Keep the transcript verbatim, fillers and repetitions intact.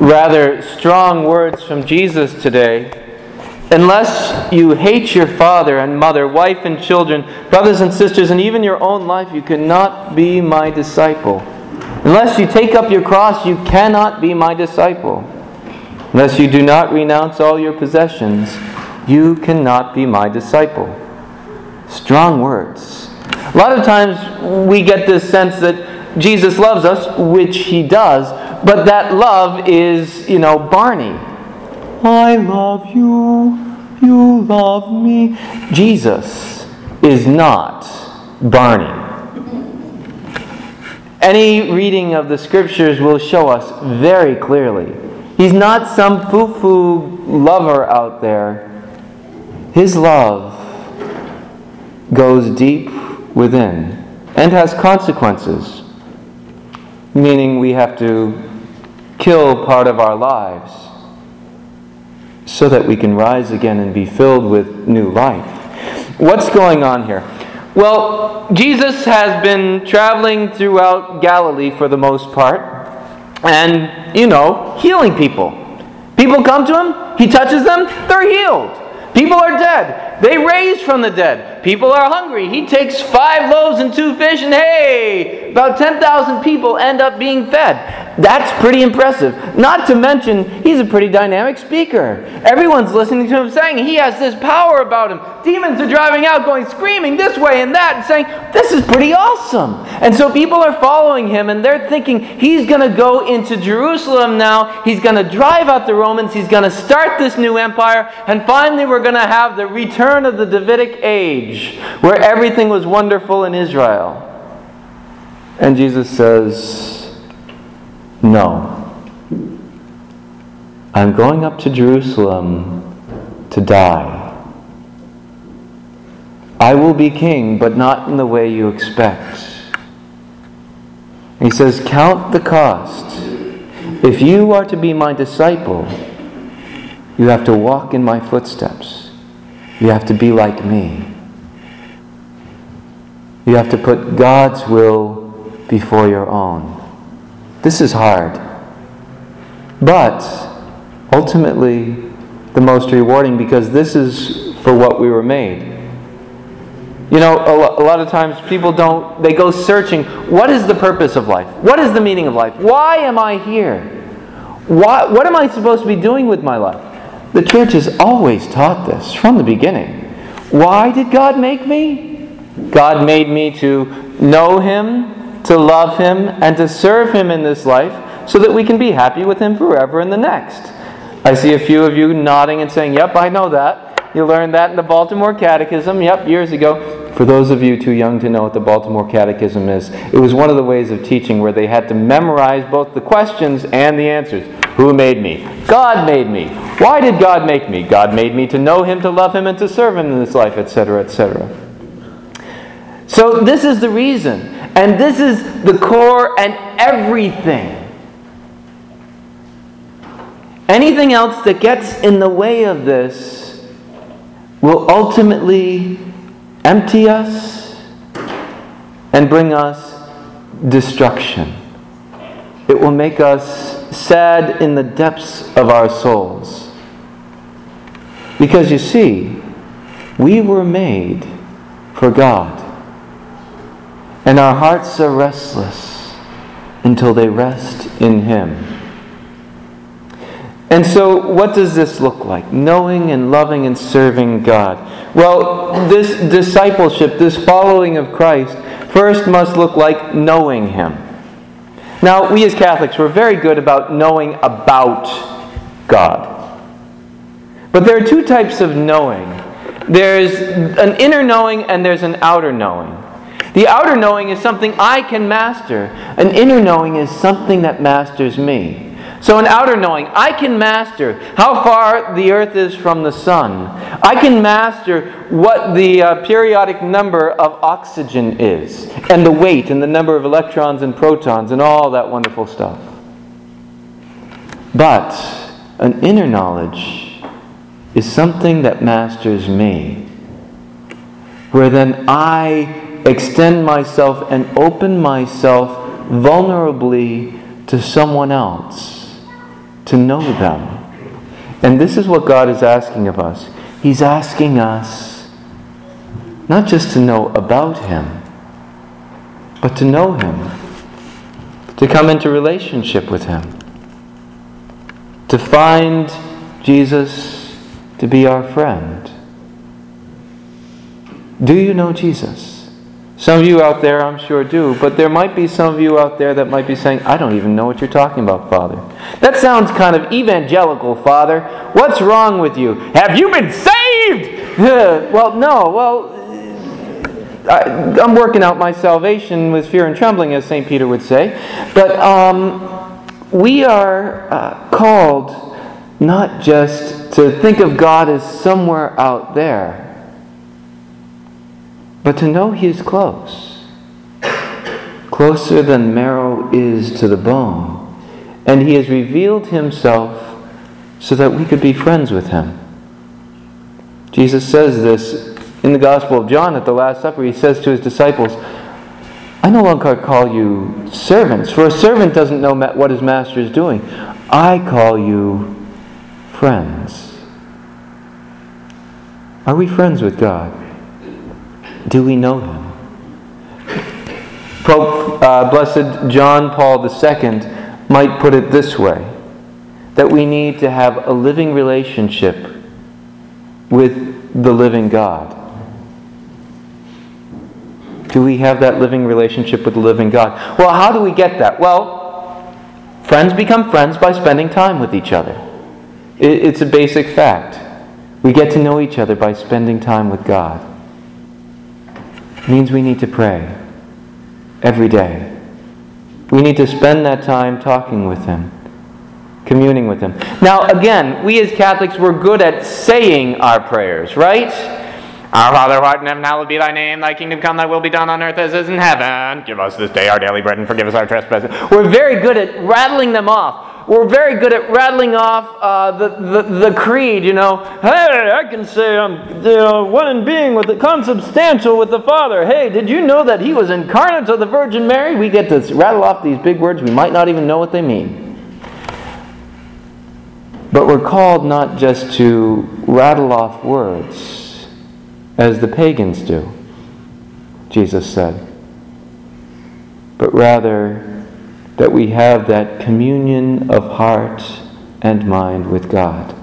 rather strong words from Jesus today. Unless you hate your father and mother, wife and children, brothers and sisters, and even your own life, you cannot be my disciple. Unless you take up your cross, you cannot be my disciple. Unless you do not renounce all your possessions, you cannot be my disciple. Strong words. A lot of times we get this sense that Jesus loves us, which He does, but that love is, you know, Barney. I love you, you love me. Jesus is not Barney. Any reading of the Scriptures will show us very clearly. He's not some foo-foo lover out there. His love goes deep within and has consequences, meaning we have to kill part of our lives so that we can rise again and be filled with new life. What's going on here? Well, Jesus has been traveling throughout Galilee for the most part, and, you know, healing people. People come to Him, He touches them, they're healed. People are dead. They raise from the dead. People are hungry. He takes five loaves and two fish, and hey, about ten thousand people end up being fed. That's pretty impressive. Not to mention, He's a pretty dynamic speaker. Everyone's listening to Him saying He has this power about Him. Demons are driving out, going screaming this way and that, and saying, this is pretty awesome. And so people are following Him, and they're thinking He's going to go into Jerusalem now. He's going to drive out the Romans. He's going to start this new empire. And finally we're going to have the return of the Davidic age, where everything was wonderful in Israel. And Jesus says, no. I'm going up to Jerusalem to die. I will be king, but not in the way you expect. He says, count the cost. If you are to be my disciple, you have to walk in my footsteps. You have to be like me. You have to put God's will before your own. This is hard, but ultimately the most rewarding, because this is for what we were made. You know, a lot of times people don't, they go searching, what is the purpose of life? What is the meaning of life? Why am I here? Why, what am I supposed to be doing with my life? The church has always taught this from the beginning. Why did God make me? God made me to know Him, to love Him, and to serve Him in this life so that we can be happy with Him forever in the next. I see a few of you nodding and saying, yep, I know that. You learned that in the Baltimore Catechism, yep, years ago. For those of you too young to know what the Baltimore Catechism is, it was one of the ways of teaching where they had to memorize both the questions and the answers. Who made me? God made me. Why did God make me? God made me to know Him, to love Him, and to serve Him in this life, et cetera, et cetera. So this is the reason. And this is the core and everything. Anything else that gets in the way of this will ultimately empty us and bring us destruction. It will make us sad in the depths of our souls. Because you see, we were made for God. And our hearts are restless until they rest in Him. And so, what does this look like? Knowing and loving and serving God. Well, this discipleship, this following of Christ, first must look like knowing Him. Now, we as Catholics, we're very good about knowing about God. But there are two types of knowing. There's an inner knowing and there's an outer knowing. The outer knowing is something I can master. An inner knowing is something that masters me. So an outer knowing, I can master how far the earth is from the sun. I can master what the uh, periodic number of oxygen is, and the weight, and the number of electrons and protons, and all that wonderful stuff. But an inner knowledge is something that masters me, where then I extend myself and open myself vulnerably to someone else. to know them. And this is what God is asking of us. He's asking us not just to know about Him, but to know Him, to come into relationship with Him, to find Jesus to be our friend. Do you know Jesus? Some of you out there, I'm sure, do, but there might be some of you out there that might be saying, I don't even know what you're talking about, Father. That sounds kind of evangelical, Father. What's wrong with you? Have you been saved? Well, no, well, I, I'm working out my salvation with fear and trembling, as Saint Peter would say. But um, we are uh, called not just to think of God as somewhere out there, but to know He is close. Closer than marrow is to the bone. And He has revealed Himself so that we could be friends with Him. Jesus says this in the Gospel of John at the Last Supper. He says to His disciples, I no longer call you servants, for a servant doesn't know what his master is doing. I call you friends. Are we friends with God? Do we know Him? Pope uh, Blessed John Paul the Second might put it this way, that we need to have a living relationship with the living God. Do we have that living relationship with the living God? Well, how do we get that? Well, friends become friends by spending time with each other. It's a basic fact. We get to know each other by spending time with God. It means we need to pray every day. We need to spend that time talking with Him, communing with Him. Now, again, we as Catholics, we're good at saying our prayers, right? Our Father who art in heaven, hallowed be thy name. Thy kingdom come, thy will be done on earth as it is in heaven. Give us this day our daily bread and forgive us our trespasses. We're very good at rattling them off. We're very good at rattling off uh, the, the, the creed, you know. Hey, I can say I'm you know, one in being with the consubstantial with the Father. Hey, did you know that He was incarnate of the Virgin Mary? We get to rattle off these big words. We might not even know what they mean. But we're called not just to rattle off words, as the pagans do, Jesus said, but rather that we have that communion of heart and mind with God.